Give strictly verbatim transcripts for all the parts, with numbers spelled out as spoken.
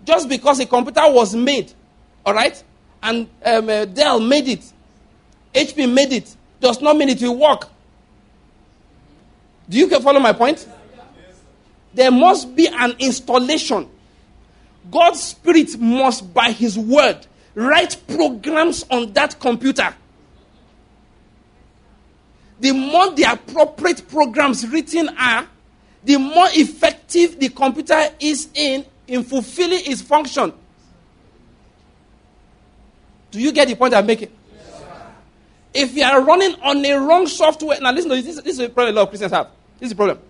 Just because a computer was made, all right, and um, uh, Dell made it, H P made it, does not mean it will work. Do you follow my point? There must be an installation. God's Spirit must, by His word, write programs on that computer. The more the appropriate programs written are, the more effective the computer is in, in fulfilling its function. Do you get the point I'm making? Yes, if you are running on a wrong software, now listen to this, this is a problem a lot of Christians have. This is the problem.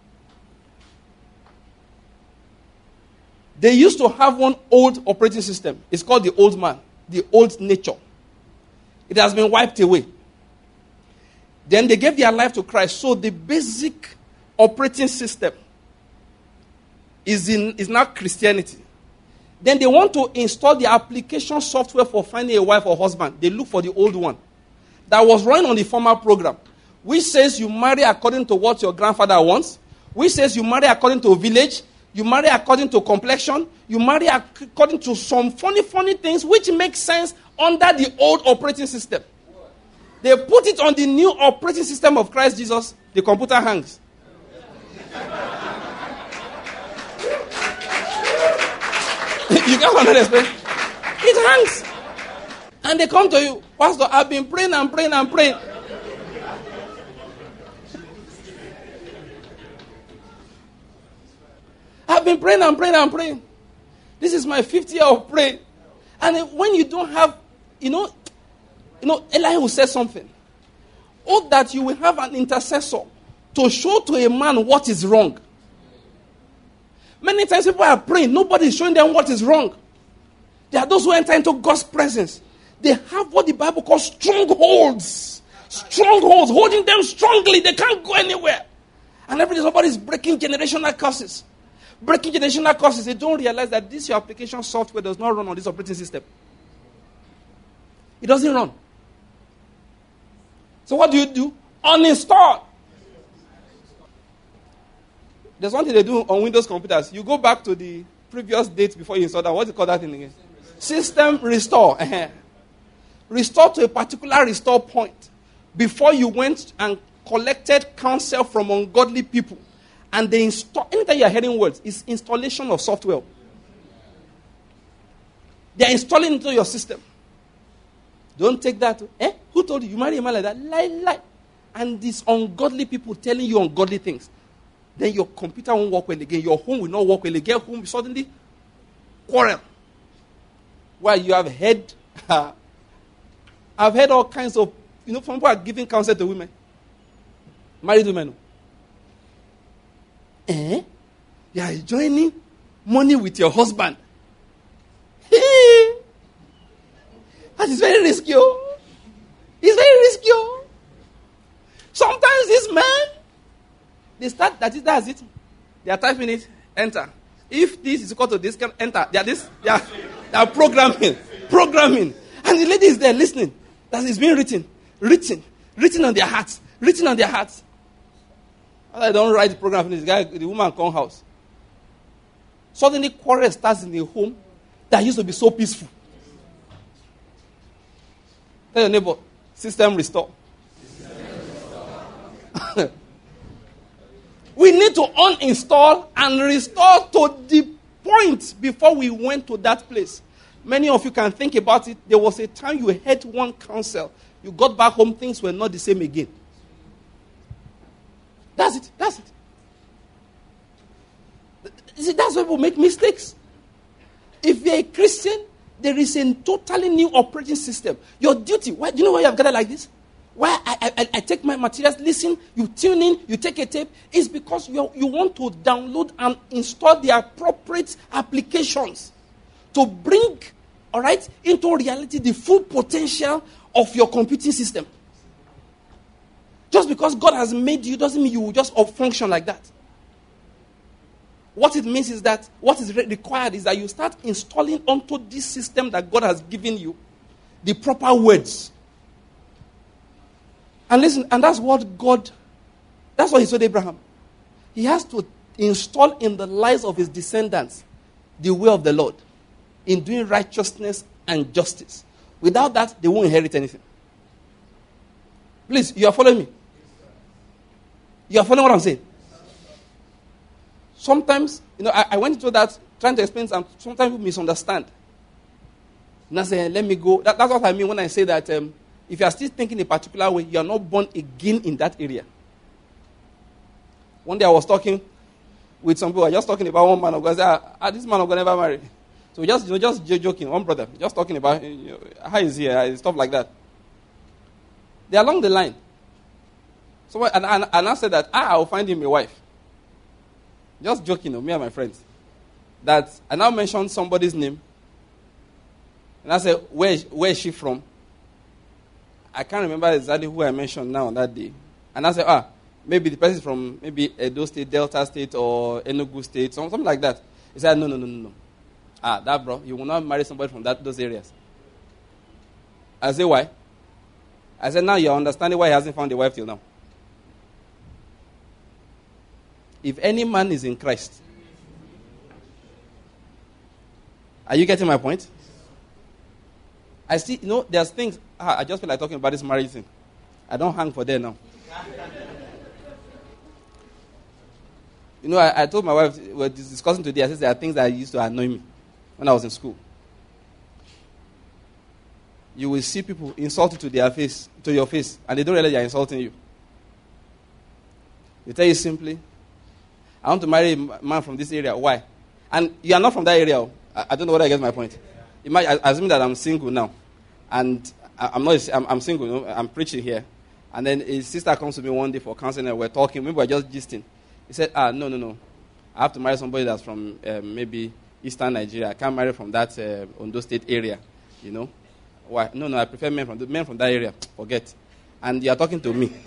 They used to have one old operating system. It's called the old man, the old nature. It has been wiped away. Then they gave their life to Christ. So the basic operating system is in is now Christianity. Then they want to install the application software for finding a wife or husband. They look for the old one that was running on the former program, which says you marry according to what your grandfather wants, which says you marry according to a village, you marry according to complexion, you marry according to some funny, funny things which make sense under the old operating system. They put it on the new operating system of Christ Jesus, the computer hangs. You can't understand. It hangs. And they come to you, Pastor, I've been praying and praying and praying. I've been praying and praying and praying. This is my fifth year of praying. And when you don't have, you know, you know, Elihu said something. Oh, that you will have an intercessor to show to a man what is wrong. Many times people are praying, nobody is showing them what is wrong. There are those who enter into God's presence. They have what the Bible calls strongholds. Strongholds, holding them strongly. They can't go anywhere. And every day somebody is breaking generational curses. Breaking generational curses. They don't realize that this your application software does not run on this operating system. It doesn't run. So what do you do? Uninstall. There's one thing they do on Windows computers. You go back to the previous date before you install that. What do you call that thing again? System restore. Restore to a particular restore point before you went and collected counsel from ungodly people. And they install, anytime you are hearing words, it's installation of software. They are installing into your system. Don't take that. Eh? Who told you? You marry a man like that? Lie, lie. And these ungodly people telling you ungodly things. Then your computer won't work well again. Your home will not work well again. Home suddenly quarrel. Well, you have heard, I've heard all kinds of, you know, some people are giving counsel to women. Married women. Eh? You are joining money with your husband. Hey! That is very risky. Oh. It's very risky. Oh. Sometimes this man, they start, that is, that's it. They are typing it, enter. If this is equal to this, can enter. They are this, they are, they are programming, programming. And the lady is there listening. That is being written, written, written on their hearts, written on their hearts. I don't write the program, this guy, the woman come house. Suddenly quarrel starts in the home that used to be so peaceful. Tell your neighbor, system restore. System restore. We need to uninstall and restore to the point before we went to that place. Many of you can think about it. There was a time you had one counsel. You got back home, things were not the same again. That's it. That's it. You see, that's why people make mistakes. If you're a Christian, there is a totally new operating system. Your duty, why, do you know why you have gathered like this? Why I, I, I take my materials, listen, you tune in, you take a tape, is because you, you want to download and install the appropriate applications to bring, all right, into reality the full potential of your computing system. Just because God has made you doesn't mean you will just function like that. What it means is that what is required is that you start installing onto this system that God has given you the proper words. And listen, and that's what God, that's what he told Abraham. He has to install in the lives of his descendants the way of the Lord, in doing righteousness and justice. Without that, they won't inherit anything. Please, you are following me? You are following what I'm saying? Sometimes, you know, I, I went into that trying to explain, and sometimes people misunderstand. And I say, let me go. That, that's what I mean when I say that um, if you are still thinking a particular way, you are not born again in that area. One day I was talking with some people, I was just talking about one man of God. I said, ah, ah, this man of God never married. So we just, you know, just joking, one brother, just talking about you know, how is he, uh, stuff like that. They're along the line. So, and, and, and I said that, ah, I'll find him a wife. Just joking, you know, me and my friends. That I now mentioned somebody's name. And I said, where, where is she from? I can't remember exactly who I mentioned now on that day. And I said, ah, maybe the person is from maybe Edo State, Delta State, or Enugu State, something like that. He said, no, no, no, no, no. Ah, that bro, you will not marry somebody from that those areas. I said, why? I said, now you're understanding why he hasn't found a wife till now. If any man is in Christ, are you getting my point? I see, you know, there's things, ah, I just feel like talking about this marriage thing. I don't hang for there now. You know, I, I told my wife, we were discussing today, I said there are things that used to annoy me when I was in school. You will see people insult you to their face, to your face, and they don't realize they are insulting you. They tell you simply, I want to marry a man from this area. Why? And you are not from that area. I, I don't know whether I get my point. You might assume that I'm single now, and I, I'm not. I'm, I'm single. You know, I'm preaching here, and then his sister comes to me one day for counseling, and we're talking. Maybe we're just gisting. He said, "Ah, no, no, no. I have to marry somebody that's from um, maybe Eastern Nigeria. I can't marry from that uh, Ondo State area. You know, why? No, no. I prefer men from the men from that area. Forget. And you are talking to me."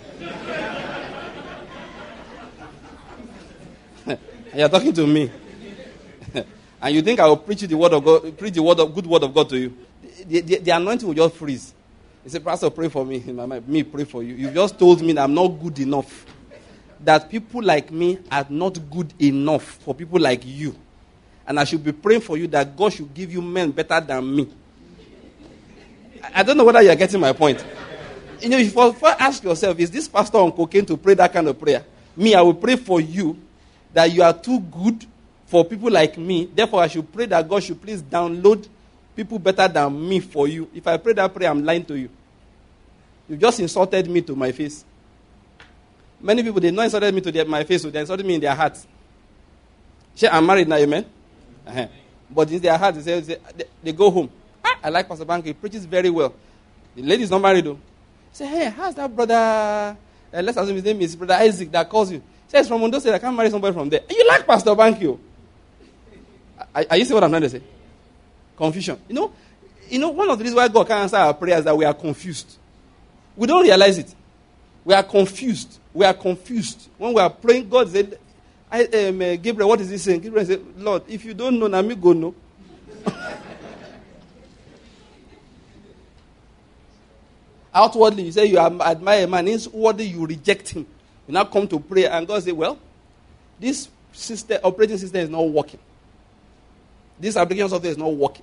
You are talking to me. And you think I will preach the word of God, preach the word of good word of God to you. The, the, the anointing will just freeze. He said, Pastor, pray for me. In my mind, me, pray for you. You just told me that I'm not good enough. That people like me are not good enough for people like you. And I should be praying for you that God should give you men better than me. I, I don't know whether you are getting my point. You know, if you ask yourself, is this pastor on cocaine to pray that kind of prayer? Me, I will pray for you that you are too good for people like me. Therefore, I should pray that God should please download people better than me for you. If I pray that prayer, I'm lying to you. You just insulted me to my face. Many people, they not insulted me to their, my face, so they insulted me in their hearts. Say, I'm married now, amen? Uh-huh. But in their hearts, they, say, they, they go home. Ah, I like Pastor Banky, he preaches very well. The lady's not married though. Say, hey, how's that brother? Uh, let's assume his name is Brother Isaac that calls you. Says from Ondo State, I can't marry somebody from there. You like Pastor Banky? Are, are you see what I'm trying to say? Confusion. You know, you know, one of the reasons why God can't answer our prayers is that we are confused. We don't realize it. We are confused. We are confused. When we are praying, God said, I, um, uh, Gabriel, what is he saying? Gabriel said, Lord, if you don't know, now me go know. Outwardly, you say you admire a man. Inwardly, you reject him. You now come to pray, and God say, well, this system, operating system is not working. This application software is not working.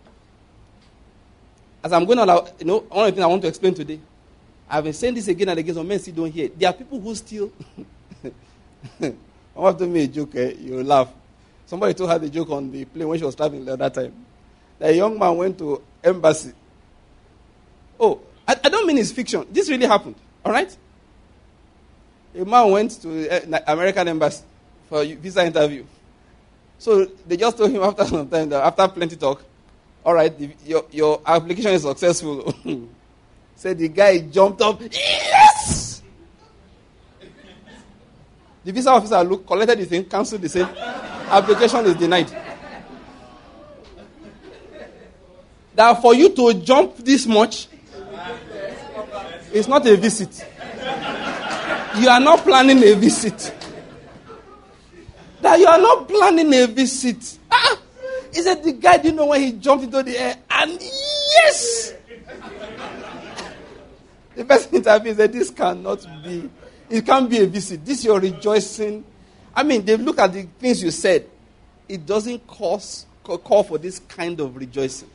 As I'm going on, you know, one of the things I want to explain today, I've been saying this again and again, so men still don't hear it. There are people who still... Someone told me a joke, eh? You laugh. Somebody told her the joke on the plane when she was traveling at that time. That a young man went to embassy. Oh, I, I don't mean it's fiction. This really happened, all right? A man went to the American embassy for a visa interview. So they just told him after some time, that after plenty talk, all right, the, your, your application is successful. Said the guy jumped up, yes! The visa officer looked, collected the thing, cancelled the same. Application is denied. That for you to jump this much, it's not a visit. You are not planning a visit. That you are not planning a visit. Ah! He said the guy didn't know when he jumped into the air. And yes! The person interviewed said, this cannot be. It can't be a visit. This you're rejoicing. I mean, they look at the things you said. It doesn't cause call for this kind of rejoicing.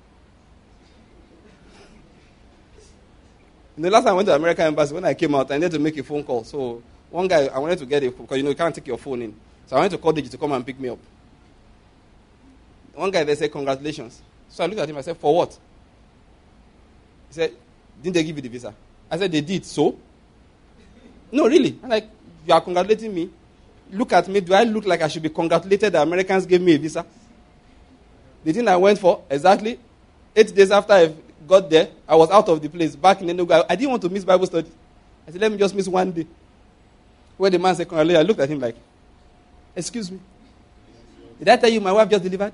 In the last time I went to the American Embassy, when I came out, I needed to make a phone call. So one guy, I wanted to get a phone, because you know you can't take your phone in. So I went to call Digi to come and pick me up. One guy, they said, congratulations. So I looked at him, I said, for what? He said, didn't they give you the visa? I said, they did, so? No, really. I'm like, you are congratulating me? Look at me, do I look like I should be congratulated that Americans gave me a visa? The thing I went for, exactly, eight days after I got there, I was out of the place, back in Enugu. I didn't want to miss Bible study. I said, let me just miss one day. When the man said, congratulations, I looked at him like, excuse me. Did I tell you my wife just delivered?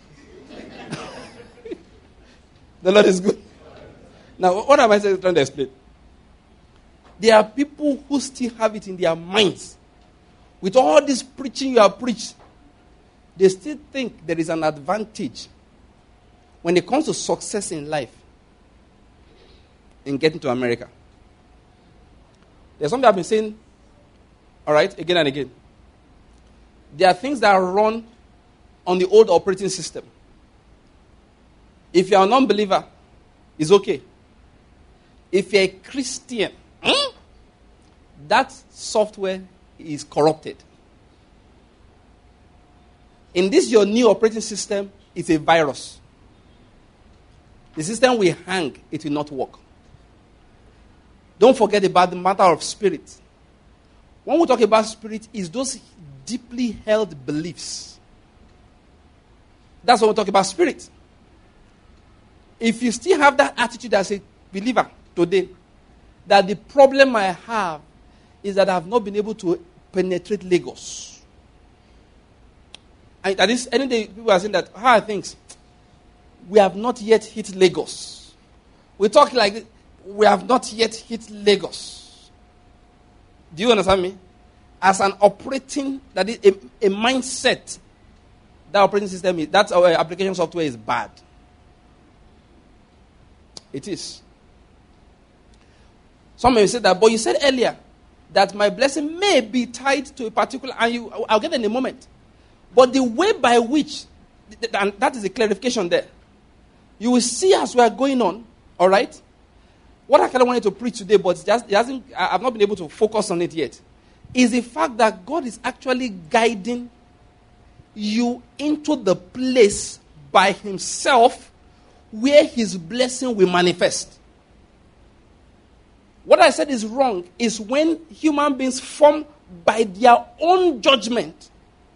The Lord is good. Now, what am I trying to explain? There are people who still have it in their minds. With all this preaching you have preached, they still think there is an advantage when it comes to success in life in getting to America. There's something I've been saying, all right, again and again. There are things that run on the old operating system. If you're a non-believer, it's okay. If you're a Christian, hmm, that software is corrupted. In this, your new operating system is a virus. The system will hang, it will not work. Don't forget about the matter of spirit. When we talk about spirit, it's those deeply held beliefs. That's when we talk about spirit. If you still have that attitude as a believer today, that the problem I have is that I have not been able to penetrate Lagos. And that is, any day people are saying that, how are things? We have not yet hit Lagos. We talk like, we have not yet hit Lagos. Do you understand me? As an operating, that is a, a mindset, that operating system, is, that our application software is bad. It is. Some may say that, but you said earlier that my blessing may be tied to a particular, and you, I'll get it in a moment. But the way by which, and that is a clarification there. You will see as we are going on, all right? What I kind of wanted to preach today, but just, it hasn't, I've not been able to focus on it yet, is the fact that God is actually guiding you into the place by himself where his blessing will manifest. What I said is wrong is when human beings form by their own judgment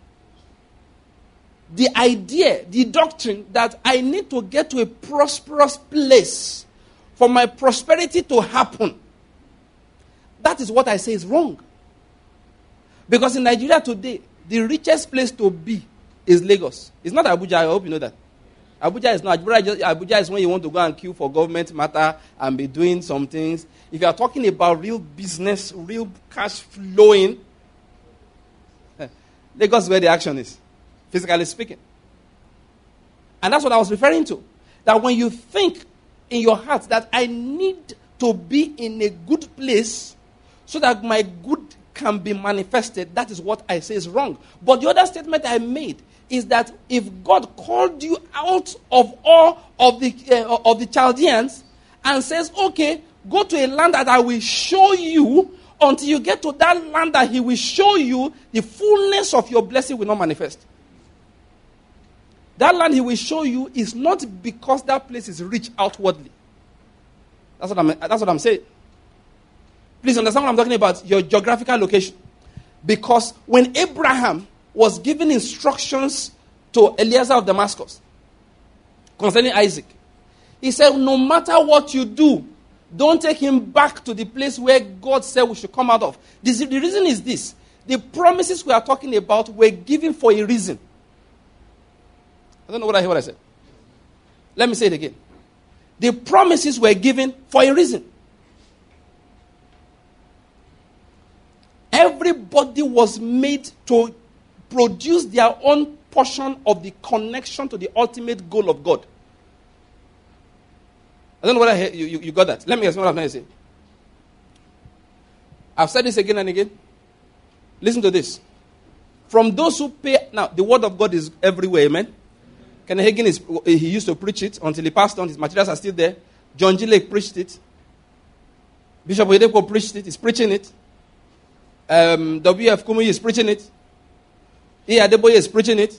the idea, the doctrine that I need to get to a prosperous place for my prosperity to happen. That is what I say is wrong. Because in Nigeria today, the richest place to be is Lagos. It's not Abuja, I hope you know that. Abuja is not. Abuja is when you want to go and queue for government matter and be doing some things. If you are talking about real business, real cash flowing, Lagos is where the action is, physically speaking. And that's what I was referring to. That when you think in your heart that I need to be in a good place so that my good can be manifested, that is what I say is wrong. But the other statement I made is that if God called you out of all of the uh, of the Chaldeans and says, okay, go to a land that I will show you, until you get to that land that he will show you, the fullness of your blessing will not manifest. That land he will show you is not because that place is rich outwardly. That's what I'm, that's what I'm saying. Please understand what I'm talking about, your geographical location. Because when Abraham was giving instructions to Eliezer of Damascus concerning Isaac, he said, no matter what you do, don't take him back to the place where God said we should come out of. This, the reason is this. The promises we are talking about were given for a reason. I don't know what I hear what I said. Let me say it again. The promises were given for a reason. Everybody was made to produce their own portion of the connection to the ultimate goal of God. I don't know whether you, you, you got that. Let me explain what I'm trying to say. I've said this again and again. Listen to this. From those who pay... Now, the word of God is everywhere, amen? Kenneth Hagin, is, he used to preach it until he passed on. His materials are still there. John G. Lake preached it. Bishop Oyedepo preached it. He's preaching it. Um, W F Kumuyi is preaching it. E. Adeboye is preaching it.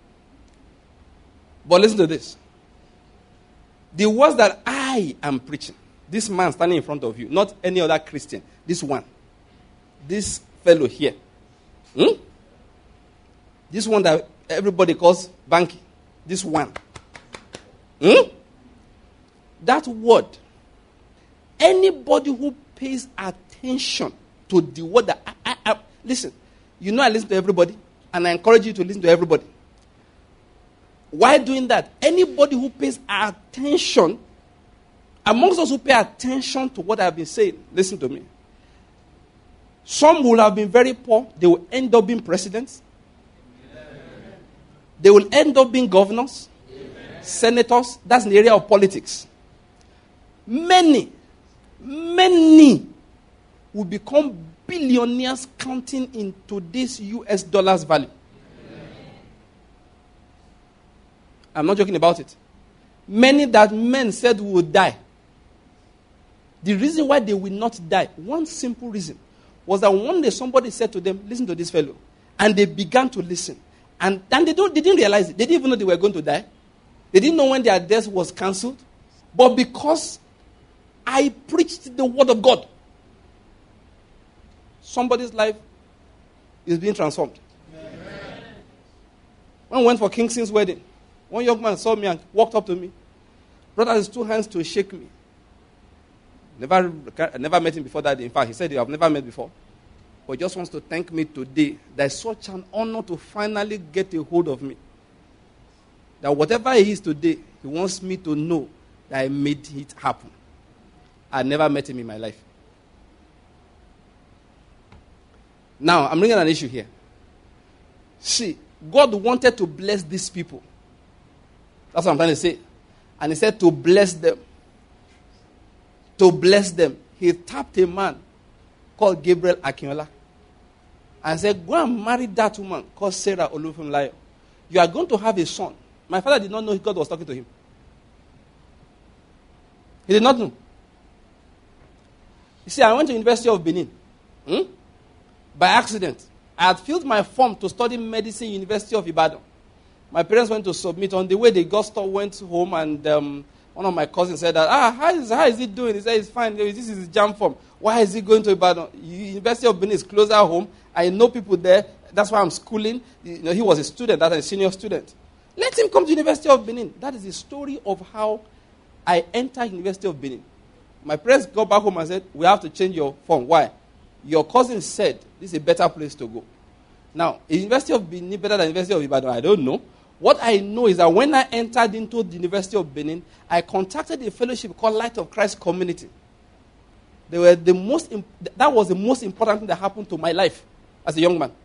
But listen to this. The words that I am preaching, this man standing in front of you, not any other Christian, this one, this fellow here, hmm? This one that everybody calls Banky, this one, hmm? That word, anybody who pays attention to the word that I, I, I, listen, you know I listen to everybody, and I encourage you to listen to everybody. Why doing that? Anybody who pays attention, amongst those who pay attention to what I've been saying, listen to me. Some will have been very poor. They will end up being presidents. Amen. They will end up being governors, amen, senators. That's in the area of politics. Many, many will become billionaires counting into this U S dollars value. I'm not joking about it. Many that men said would die. The reason why they will not die, one simple reason, was that one day somebody said to them, listen to this fellow. And they began to listen. And then they, don't, they didn't realize it. They didn't even know they were going to die. They didn't know when their death was cancelled. But because I preached the word of God, somebody's life is being transformed. Amen. When I went for Kingston's wedding, one young man saw me and walked up to me. Brought out his two hands to shake me. Never, never met him before that. In fact, he said, I've never met before. But he just wants to thank me today. That it's such an honor to finally get a hold of me. That whatever he is today, he wants me to know that I made it happen. I never met him in my life. Now, I'm bringing an issue here. See, God wanted to bless these people. That's what I'm trying to say. And he said to bless them. To bless them. He tapped a man called Gabriel Akinola. And said, go and marry that woman called Sarah Olufemilayo. You are going to have a son. My father did not know God was talking to him. He did not know. You see, I went to the University of Benin. Hmm? By accident. I had filled my form to study medicine in University of Ibadan. My parents went to submit. On the way, the gusto went home, and um, one of my cousins said that, ah, how is, how is he doing? He said, it's fine. This is his jam form. Why is he going to Ibadan? University of Benin is closer home. I know people there. That's why I'm schooling. You know, he was a student. That's a senior student. Let him come to University of Benin. That is the story of how I entered University of Benin. My parents got back home and said, we have to change your form. Why? Your cousin said, this is a better place to go. Now, is University of Benin better than University of Ibadan? I don't know. What I know is that when I entered into the University of Benin, I contacted a fellowship called Light of Christ Community. They were the most. Imp- that was the most important thing that happened to my life as a young man.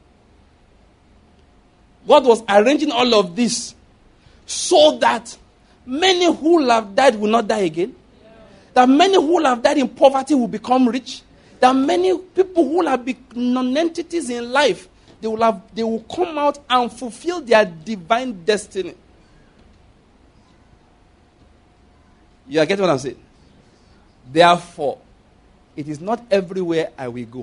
God was arranging all of this so that many who will have died will not die again. Yeah. That many who will have died in poverty will become rich. That many people who will have been non-entities in life, They will, have, they will come out and fulfill their divine destiny. You are getting what I'm saying? Therefore, it is not everywhere I will go.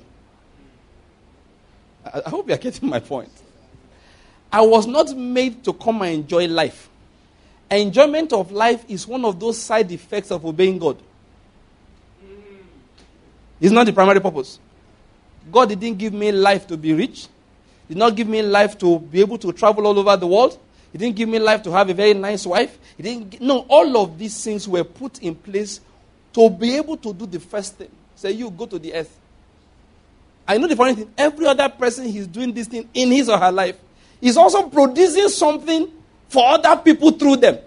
I, I hope you are getting my point. I was not made to come and enjoy life. Enjoyment of life is one of those side effects of obeying God. It's not the primary purpose. God didn't give me life to be rich. He did not give me life to be able to travel all over the world. He didn't give me life to have a very nice wife. He didn't. No, all of these things were put in place to be able to do the first thing. Say, you go to the earth. I know the funny thing. Every other person he's doing this thing in his or her life is also producing something for other people through them.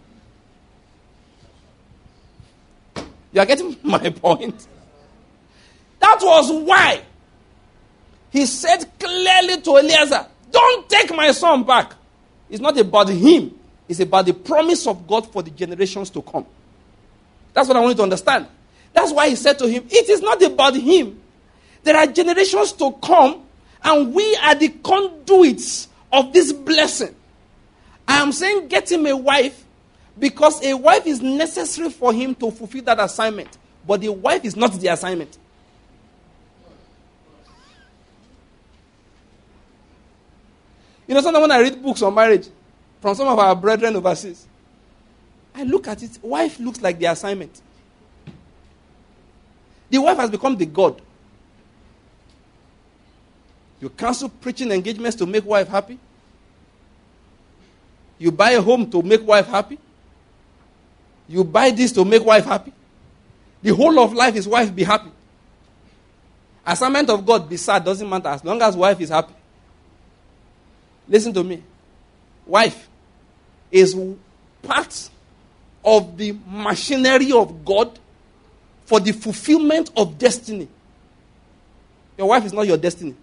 You are getting my point? That was why he said clearly to Eliezer, don't take my son back. It's not about him. It's about the promise of God for the generations to come. That's what I want you to understand. That's why he said to him, it is not about him. There are generations to come, and we are the conduits of this blessing. I am saying get him a wife because a wife is necessary for him to fulfill that assignment. But the wife is not the assignment. You know, sometimes when I read books on marriage from some of our brethren overseas, I look at it, wife looks like the assignment. The wife has become the God. You cancel preaching engagements to make wife happy. You buy a home to make wife happy. You buy this to make wife happy. The whole of life is wife be happy. Assignment of God be sad, doesn't matter as long as wife is happy. Listen to me. Wife is part of the machinery of God for the fulfillment of destiny. Your wife is not your destiny.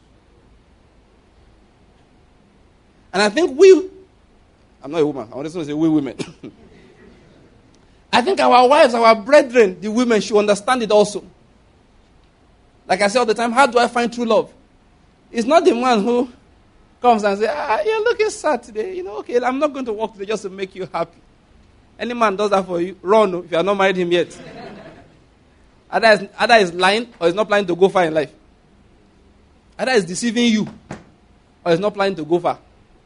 And I think we, I'm not a woman, I want to say we women. I think our wives, our brethren, the women should understand it also. Like I say all the time, how do I find true love? It's not the man who comes and says, ah, you're looking sad today. You know, okay, I'm not going to work today just to make you happy. Any man does that for you, run if you have not married him yet. Either is, either is lying or is not planning to go far in life. Either is deceiving you or is not planning to go far.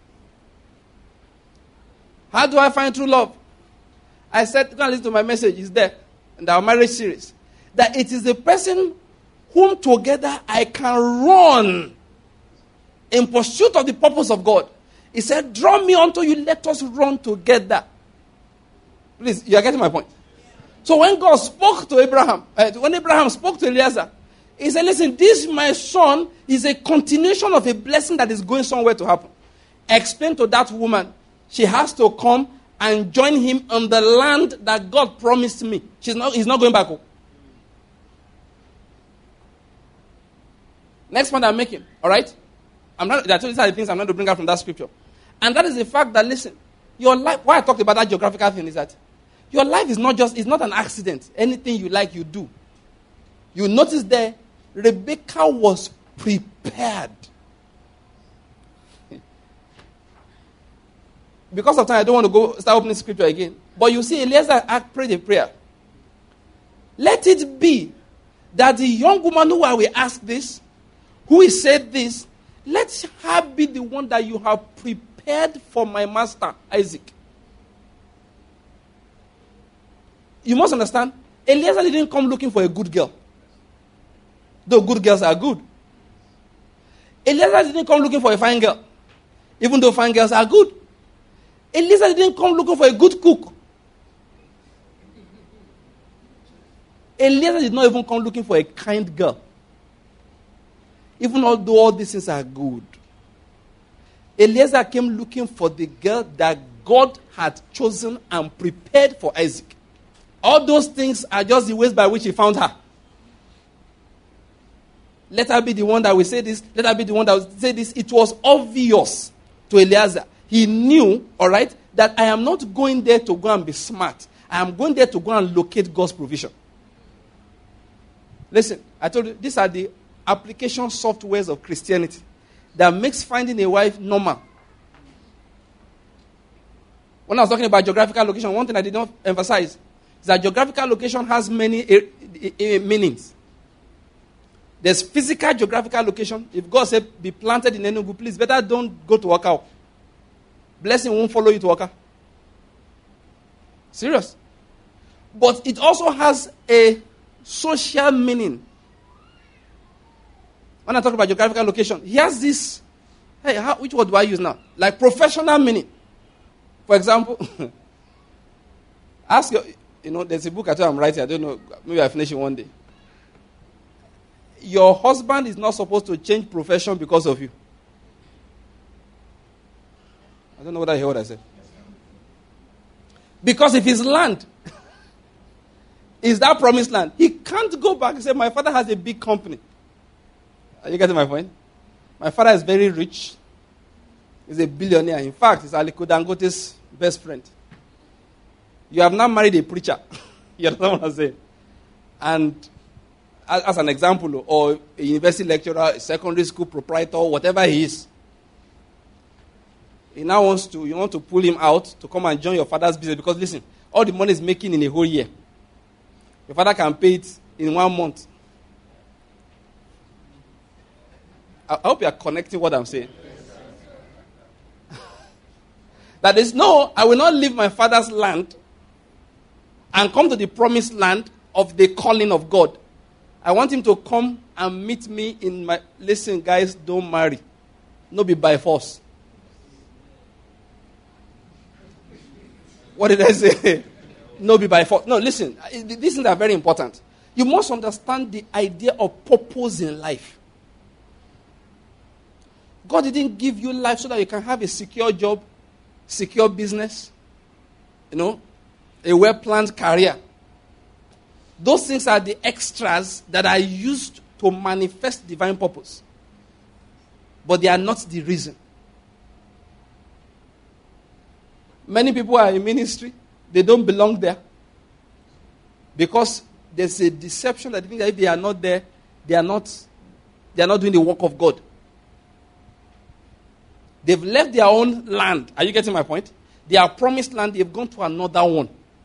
How do I find true love? I said, go and listen to my message. It's there in our marriage series. That it is the person whom together I can run in pursuit of the purpose of God. He said, draw me unto you, let us run together. Please, you are getting my point. So when God spoke to Abraham, uh, when Abraham spoke to Eliezer, he said, listen, this my son is a continuation of a blessing that is going somewhere to happen. Explain to that woman, she has to come and join him on the land that God promised me. She's not, he's not going back home. Next point I'm making, all right? I'm not, there are two things I'm going to bring out from that scripture. And that is the fact that, listen, your life, why I talked about that geographical thing is that your life is not just, it's not an accident. Anything you like, you do. You notice there, Rebecca was prepared. Because of time, I don't want to go start opening scripture again. But you see, Eliezer prayed a prayer. Let it be that the young woman who I will ask this, who is said this, let her be the one that you have prepared for my master, Isaac. You must understand, Eliezer didn't come looking for a good girl. Though good girls are good. Eliezer didn't come looking for a fine girl. Even though fine girls are good. Eliezer didn't come looking for a good cook. Eliezer did not even come looking for a kind girl. Even although all these things are good. Eliezer came looking for the girl that God had chosen and prepared for Isaac. All those things are just the ways by which he found her. Let her be the one that will say this. Let her be the one that will say this. It was obvious to Eliezer. He knew, all right, that I am not going there to go and be smart. I am going there to go and locate God's provision. Listen, I told you, these are the application softwares of Christianity that makes finding a wife normal. When I was talking about geographical location, one thing I did not emphasize is that geographical location has many uh, uh, meanings. There's physical geographical location. If God said, be planted in Enugu, please, better don't go to Waka. Blessing won't follow you to Waka. Serious. But it also has a social meaning. When I talk about geographical location, he has this, hey, how, which word do I use now? Like professional meaning. For example, ask your, you know, there's a book I tell I'm writing, I don't know, maybe I'll finish it one day. Your husband is not supposed to change profession because of you. I don't know what I hear what I said. Because if his land is that promised land, he can't go back and say, my father has a big company. Are you getting my point? My father is very rich. He's a billionaire. In fact, he's Aliko Dangote's best friend. You have now married a preacher. You understand what I'm saying? And as, as an example, or a university lecturer, a secondary school proprietor, whatever he is. He now wants to, you want to pull him out to come and join your father's business because, listen, all the money is making in a whole year. Your father can pay it in one month. I hope you are connecting what I'm saying. That is, no, I will not leave my father's land and come to the promised land of the calling of God. I want him to come and meet me in my... Listen, guys, don't marry. No be by force. What did I say? No be by force. No, listen, these things are very important. You must understand the idea of purpose in life. God didn't give you life so that you can have a secure job, secure business, you know, a well-planned career. Those things are the extras that are used to manifest divine purpose. But they are not the reason. Many people are in ministry. They don't belong there. Because there's a deception that they think that if they are not there, they are not, they are not doing the work of God. They've left their own land. Are you getting my point? Their promised land, they've gone to another one.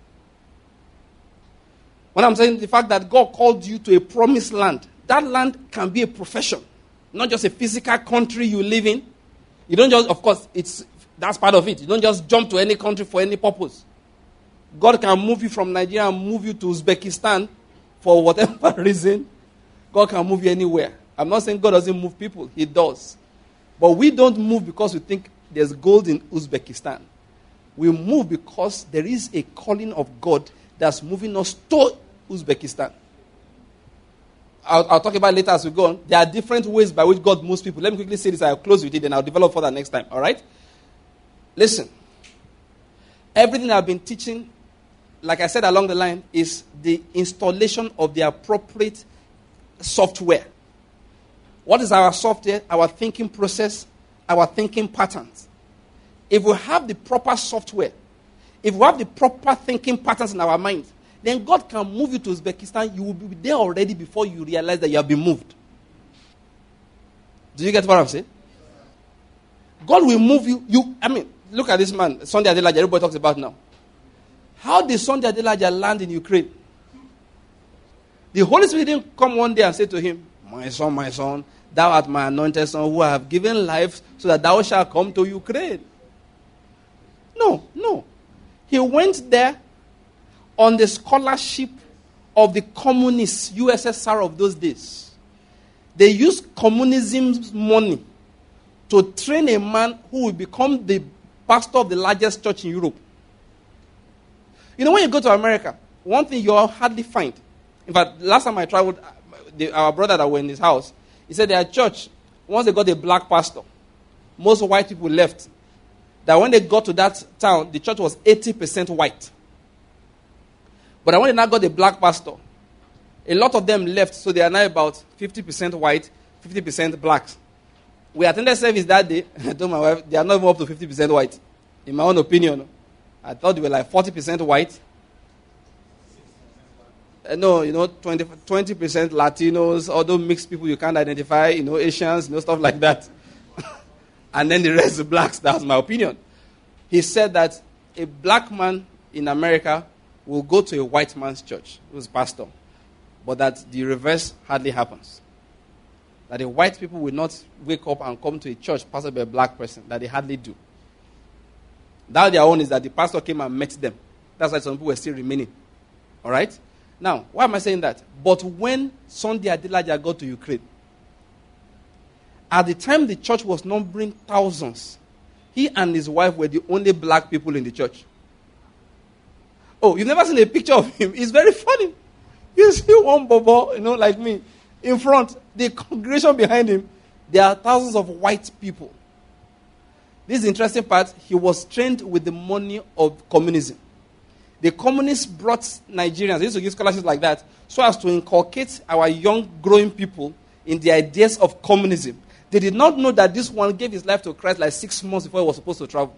When I'm saying the fact that God called you to a promised land, that land can be a profession, not just a physical country you live in. You don't just, of course, it's that's part of it. You don't just jump to any country for any purpose. God can move you from Nigeria and move you to Uzbekistan for whatever reason. God can move you anywhere. I'm not saying God doesn't move people. He does. But we don't move because we think there's gold in Uzbekistan. We move because there is a calling of God that's moving us to Uzbekistan. I'll, I'll talk about it later as we go on. There are different ways by which God moves people. Let me quickly say this. I'll close with it, and I'll develop further next time. All right? Listen. Everything I've been teaching, like I said along the line, is the installation of the appropriate software. What is our software? Our thinking process, our thinking patterns. If we have the proper software, if we have the proper thinking patterns in our mind, then God can move you to Uzbekistan. You will be there already before you realize that you have been moved. Do you get what I'm saying? God will move you. You, I mean, look at this man, Sunday Adelaja, everybody talks about now. How did Sunday Adelaja land in Ukraine? The Holy Spirit didn't come one day and say to him, "My son, my son, thou art my anointed son who I have given life so that thou shalt come to Ukraine." No, no. He went there on the scholarship of the communist U S S R of those days. They used communism's money to train a man who will become the pastor of the largest church in Europe. You know, when you go to America, one thing you'll hardly find. In fact, last time I traveled, the, our brother that were in his house, he said their church, once they got a black pastor, most white people left. That when they got to that town, the church was eighty percent white. But when they now got a black pastor, a lot of them left, so they are now about fifty percent white, fifty percent blacks. We attended service that day. I told my wife, they are not even up to fifty percent white. In my own opinion, I thought they were like forty percent white. Uh, no, you know, twenty percent Latinos, other mixed people you can't identify, you know, Asians, you know, stuff like that. And then the rest are blacks. That's my opinion. He said that a black man in America will go to a white man's church, who's pastor, but that the reverse hardly happens. That the white people will not wake up and come to a church pastored by a black person, that they hardly do. That their own is that the pastor came and met them. That's why some people were still remaining. All right? Now, why am I saying that? But when Sunday Adelaja got to Ukraine, at the time the church was numbering thousands, he and his wife were the only black people in the church. Oh, you've never seen a picture of him? It's very funny. You see one bobo, you know, like me, in front. The congregation behind him, there are thousands of white people. This is the interesting part. He was trained with the money of communism. The communists brought Nigerians, they used to give scholarships like that, so as to inculcate our young, growing people in the ideas of communism. They did not know that this one gave his life to Christ like six months before he was supposed to travel.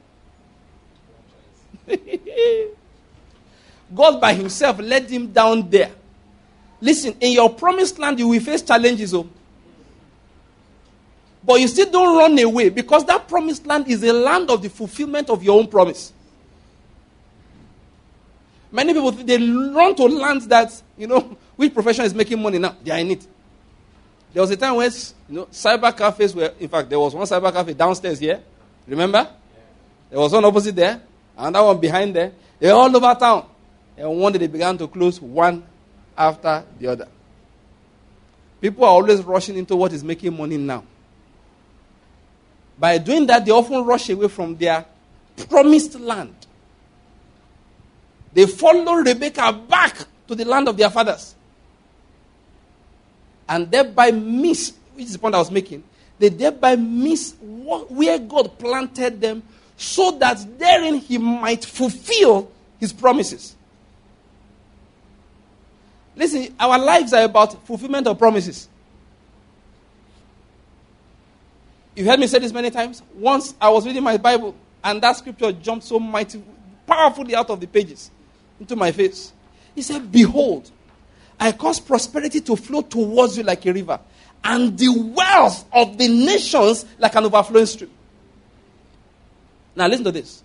God by himself led him down there. Listen, in your promised land, you will face challenges. Oh. But you still don't run away because that promised land is a land of the fulfillment of your own promise. Many people, they run to lands that, you know, which profession is making money now? They are in it. There was a time when, you know, cyber cafes were, in fact, there was one cyber cafe downstairs here. Remember? Yeah. There was one opposite there, another one behind there. They were all over town. And one day they began to close one after the other. People are always rushing into what is making money now. By doing that, they often rush away from their promised land. They follow Rebekah back to the land of their fathers. And thereby miss, which is the point I was making, they thereby miss what, where God planted them so that therein he might fulfill his promises. Listen, our lives are about fulfillment of promises. You've heard me say this many times. Once I was reading my Bible and that scripture jumped so mighty, powerfully out of the pages into my face. He said, behold, I cause prosperity to flow towards you like a river, and the wealth of the nations like an overflowing stream. Now listen to this.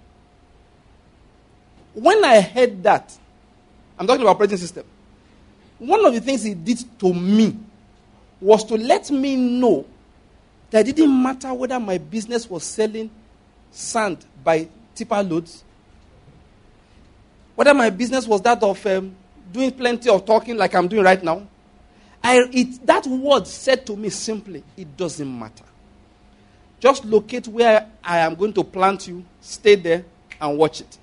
When I heard that, I'm talking about operating system, one of the things he did to me was to let me know that it didn't matter whether my business was selling sand by tipper loads, whether my business was that of um, doing plenty of talking like I'm doing right now. I, it, that word said to me simply, it doesn't matter. Just locate where I am going to plant you, stay there, and watch it.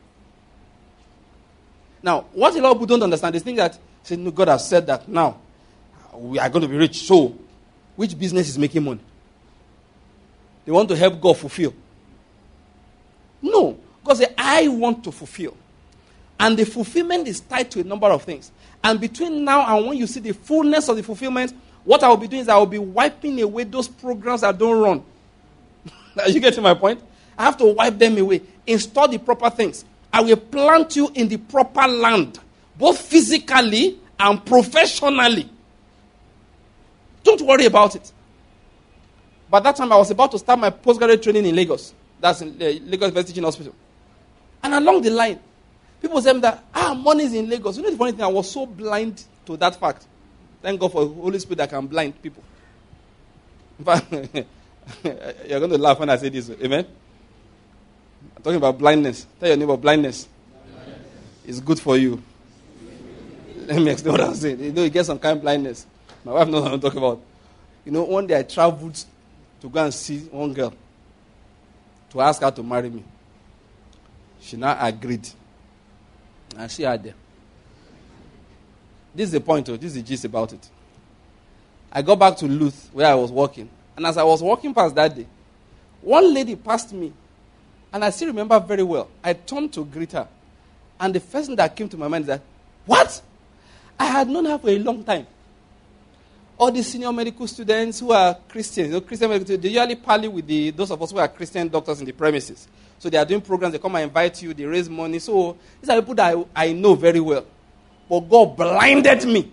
Now, what a lot of people don't understand is think that, say, no, God has said that now we are going to be rich. So, which business is making money? They want to help God fulfill. No. God said, I want to fulfill. And the fulfillment is tied to a number of things. And between now and when you see the fullness of the fulfillment, what I will be doing is I will be wiping away those programs that don't run. You get to my point? I have to wipe them away. Install the proper things. I will plant you in the proper land, both physically and professionally. Don't worry about it. By that time, I was about to start my postgraduate training in Lagos. That's in uh, Lagos University Teaching Hospital. And along the line, people said that, ah, money is in Lagos. You know the funny thing, I was so blind to that fact. Thank God for the Holy Spirit that can blind people. In fact, you're going to laugh when I say this. Amen? I'm talking about blindness. Tell your neighbor, blindness is good for you. Let me explain what I'm saying. You know, you get some kind of blindness. My wife knows what I'm talking about. You know, one day I traveled to go and see one girl to ask her to marry me. She now agreed. And she had there. This is the point, though. This is the gist about it. I got back to Luth, where I was working. And as I was walking past that day, one lady passed me. And I still remember very well. I turned to greet her. And the first thing that came to my mind is that, what? I had known her for a long time. All the senior medical students who are Christians, you know, Christian medical students, they usually parley with the, those of us who are Christian doctors in the premises. So they are doing programs, they come and invite you, they raise money. So these are people that I, I know very well. But God blinded me.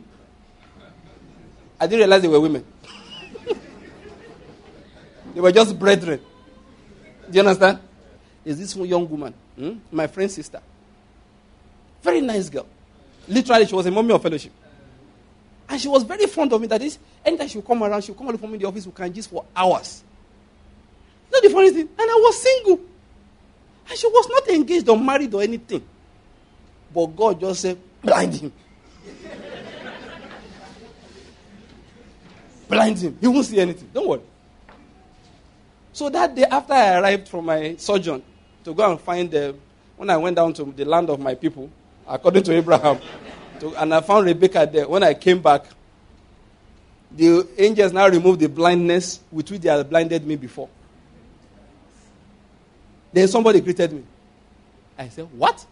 I didn't realize they were women. They were just brethren. Do you understand? Is this young woman, hmm? my friend's sister. Very nice girl. Literally, she was a mommy of fellowship. And she was very fond of me. That is, anytime she would come around, she would come and look for me in the office, we can gist for hours. You know the funny thing? And I was single. And she was not engaged or married or anything. But God just said, blind him. Blind him. He won't see anything. Don't worry. So that day, after I arrived from my sojourn to go and find the, when I went down to the land of my people, according to Abraham, to, and I found Rebekah there. When I came back, the angels now removed the blindness with which they had blinded me before. Then somebody greeted me. I said, what?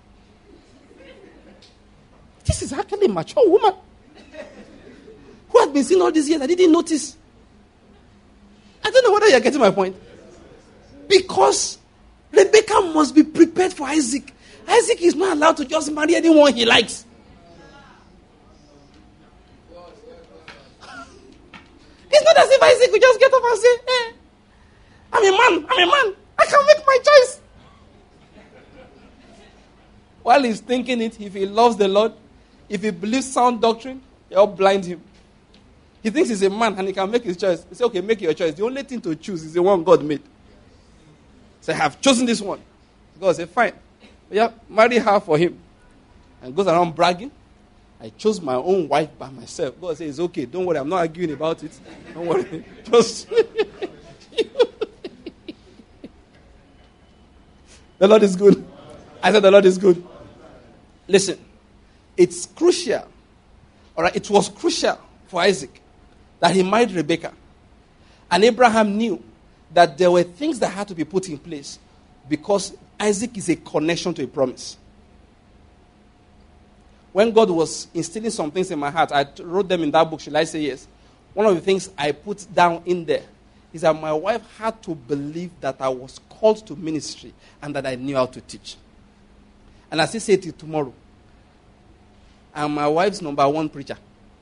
This is actually a mature woman who had been seen all these years. I didn't notice. I don't know whether you're getting my point. Because Rebekah must be prepared for Isaac. Isaac is not allowed to just marry anyone he likes. It's not as if Isaac could just get up and say, hey, I'm a man, I'm a man. I can make my choice. While he's thinking it, if he loves the Lord, if he believes sound doctrine, you'll blind him. He thinks he's a man and he can make his choice. He says, okay, make your choice. The only thing to choose is the one God made. So I have chosen this one. God said, fine. Yeah, marry her for him. And goes around bragging. I chose my own wife by myself. God says, it's okay. Don't worry. I'm not arguing about it. Don't worry. Just... The Lord is good. I said the Lord is good. Listen. It's crucial. All right. It was crucial for Isaac that he married Rebekah. And Abraham knew that there were things that had to be put in place because Isaac is a connection to a promise. When God was instilling some things in my heart, I wrote them in that book, Shall I Say Yes? One of the things I put down in there is that my wife had to believe that I was called to ministry and that I knew how to teach. And I still say it till tomorrow. I'm my wife's number one preacher.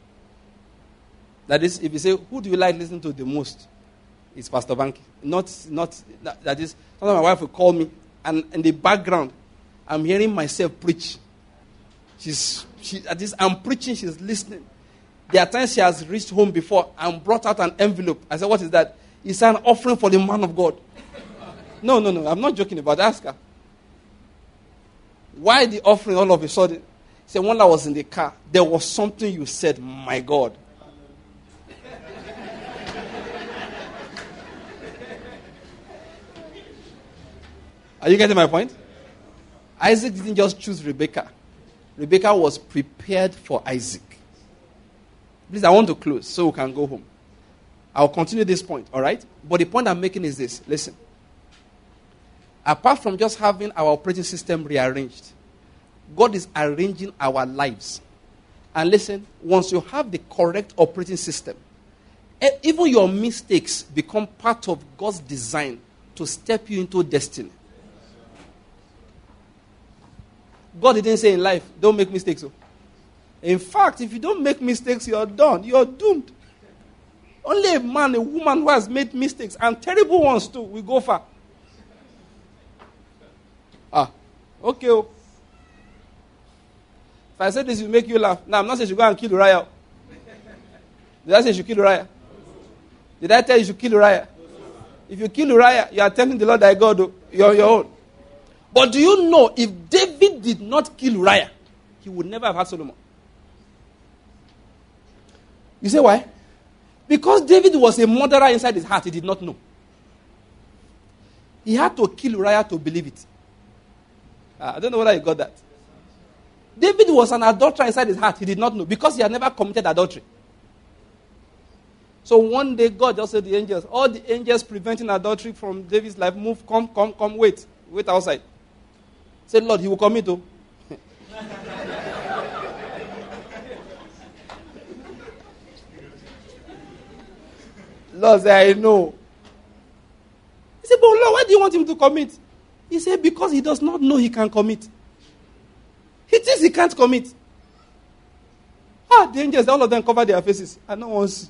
That is, if you say, who do you like listening to the most? It's Pastor Banky. Not, not, that, that is, sometimes my wife will call me, and in the background, I'm hearing myself preach. She's, she, at this, I'm preaching, she's listening. There are times she has reached home before and brought out an envelope. I said, what is that? It's an offering for the man of God. No, no, no, I'm not joking about it. Ask her. Why the offering all of a sudden? She said, when I was in the car, there was something you said, my God. Are you getting my point? Isaac didn't just choose Rebekah. Rebekah was prepared for Isaac. Please, I want to close so we can go home. I'll continue this point, all right? But the point I'm making is this. Listen. Apart from just having our operating system rearranged, God is arranging our lives. And listen, once you have the correct operating system, even your mistakes become part of God's design to step you into destiny. God didn't say in life, don't make mistakes. So. In fact, if you don't make mistakes, you're done. You're doomed. Only a man, a woman who has made mistakes, and terrible ones too, will go far. Ah, okay. Oh. If I say this, will make you laugh. Now, I'm not saying you should go and kill Uriah. Did I say you should kill Uriah? Did I tell you you should kill Uriah? If you kill Uriah, you are telling the Lord that God, you're your own. But do you know, if David did not kill Uriah, he would never have had Solomon. You say why? Because David was a murderer inside his heart. He did not know. He had to kill Uriah to believe it. Uh, I don't know whether you got that. David was an adulterer inside his heart. He did not know because he had never committed adultery. So one day God just said to the angels, all the angels preventing adultery from David's life, move, come, come, come, wait. Wait outside. Said, Lord, he will commit to. Lord said, I know. He said, but Lord, why do you want him to commit? He said, because he does not know he can commit. He thinks he can't commit. Ah, the angels, all of them cover their faces. I know once.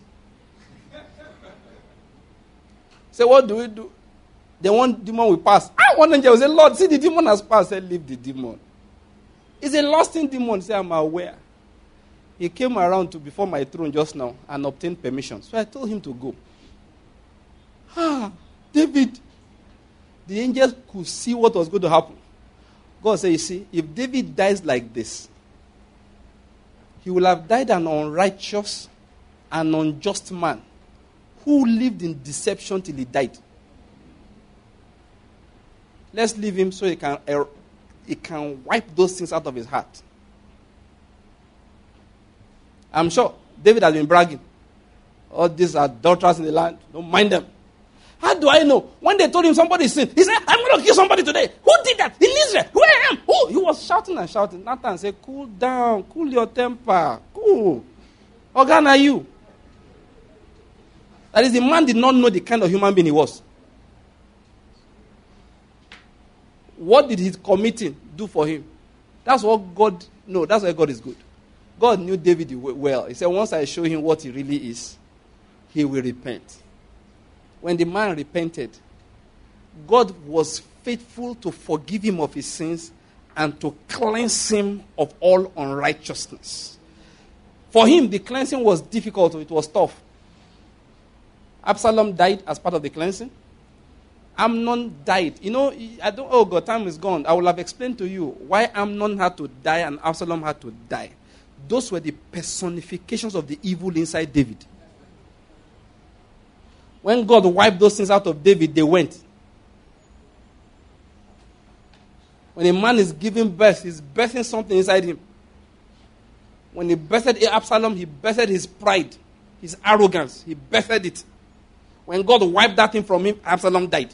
Say, what do we do? The one demon will pass. Ah, one angel will say, Lord, see the demon has passed. Say, leave the demon. It's a lusting demon. Say, I'm aware. He came around to before my throne just now and obtained permission. So I told him to go. Ah, David. The angels could see what was going to happen. God said, you see, if David dies like this, he will have died an unrighteous and unjust man who lived in deception till he died. Let's leave him so he can, uh, he can wipe those things out of his heart. I'm sure David has been bragging. All these adulterers in the land, don't mind them. How do I know? When they told him somebody sinned, he said, I'm going to kill somebody today. Who did that? In Israel. Where I am? Who? He was shouting and shouting. Nathan said, cool down. Cool your temper. Cool. Organ, are you? That is, the man did not know the kind of human being he was. What did his committing do for him? That's what God, no, that's why God is good. God knew David well. He said, once I show him what he really is, he will repent. When the man repented, God was faithful to forgive him of his sins and to cleanse him of all unrighteousness. For him, the cleansing was difficult. It was tough. Absalom died as part of the cleansing. Amnon died. You know, I don't, oh God, time is gone. I will have explained to you why Amnon had to die and Absalom had to die. Those were the personifications of the evil inside David. When God wiped those things out of David, they went. When a man is giving birth, he's birthing something inside him. When he birthed Absalom, he birthed his pride, his arrogance. He birthed it. When God wiped that thing from him, Absalom died.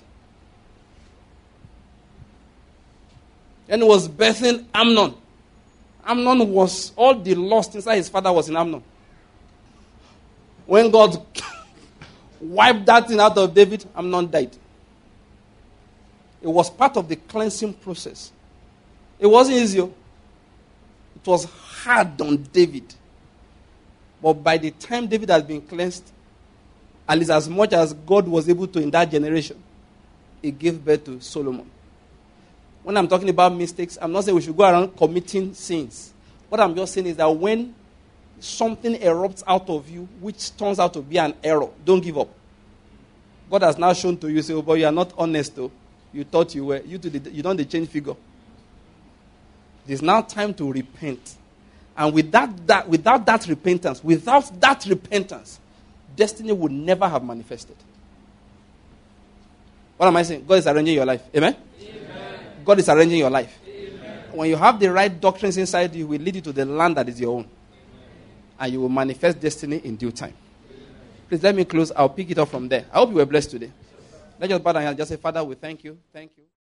Then he was birthing Amnon. Amnon was, all the lust inside his father was in Amnon. When God wiped that thing out of David, Amnon died. It was part of the cleansing process. It wasn't easy. It was hard on David. But by the time David has been cleansed, at least as much as God was able to in that generation, he gave birth to Solomon. When I'm talking about mistakes, I'm not saying we should go around committing sins. What I'm just saying is that when something erupts out of you, which turns out to be an error, don't give up. God has now shown to you, say, oh, but you are not honest, though. You thought you were. You, to the, you don't the change figure. It is now time to repent. And without that, without that repentance, without that repentance, destiny would never have manifested. What am I saying? God is arranging your life. Amen? Amen. God is arranging your life. Amen. When you have the right doctrines inside you, it will lead you to the land that is your own. Amen. And you will manifest destiny in due time. Amen. Please let me close. I'll pick it up from there. I hope you were blessed today. Let's just bow down and just say, Father, we thank you. Thank you.